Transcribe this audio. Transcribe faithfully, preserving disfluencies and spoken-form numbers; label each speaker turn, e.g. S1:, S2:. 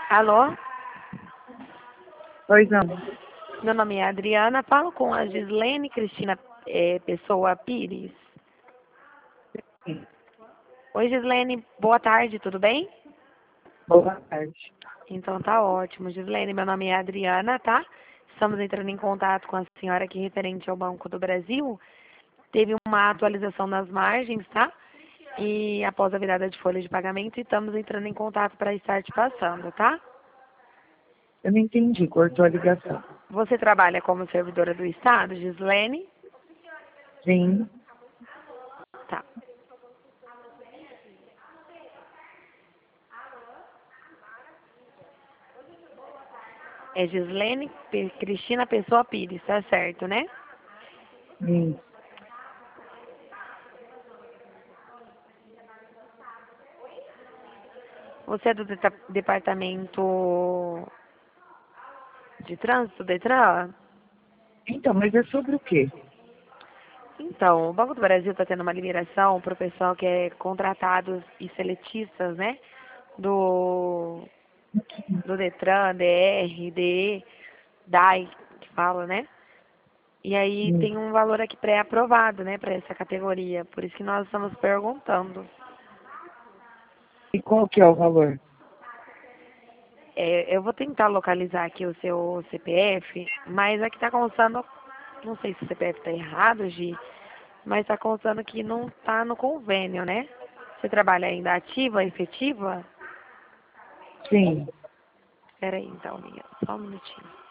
S1: Alô?
S2: Pois não.
S1: Meu nome é Adriana. Falo com a Gislene Cristina eh, Pessoa Pires.
S2: Sim.
S1: Oi, Gislene. Boa tarde, tudo bem?
S2: Boa tarde.
S1: Então tá ótimo. Gislene, meu nome é Adriana, tá? Estamos entrando em contato com a senhora aqui referente ao Banco do Brasil. Teve uma atualização nas margens, tá? E após a virada de folha de pagamento, estamos entrando em contato para estar te passando, tá?
S2: Eu não entendi, cortou a ligação.
S1: Você trabalha como servidora do Estado, Gislene?
S2: Sim.
S1: Tá. É Gislene Pe- Cristina Pessoa Pires, tá certo, né?
S2: Sim.
S1: Você é do deta- departamento de trânsito, Detran?
S2: Então, mas é sobre o quê?
S1: Então, o Banco do Brasil está tendo uma liberação para o pessoal que é contratados e seletistas, né? Do, do Detran, D R, D E, D A I, que fala, né? E aí
S2: Hum.
S1: tem um valor aqui pré-aprovado, né, para essa categoria. Por isso que nós estamos perguntando.
S2: E qual que é o valor?
S1: É, eu vou tentar localizar aqui o seu C P F, mas aqui está constando, não sei se o C P F está errado, Gi, mas está constando que não está no convênio, né? Você trabalha ainda ativa, efetiva?
S2: Sim.
S1: Espera aí então, amiga, só um minutinho.